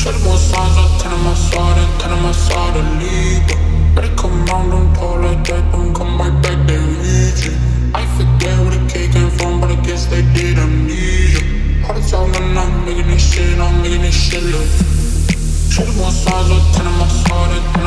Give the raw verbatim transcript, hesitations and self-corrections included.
Shorty want signs, I ten on my side and ten on my side to leave. Better come round, don't talk like that, don't come right back, they read you. I forget where the cake came from, but I guess they did amnesia. Hard to tell when I'm making this shit, I'm making this shit look. Shorty want signs, I ten on my side and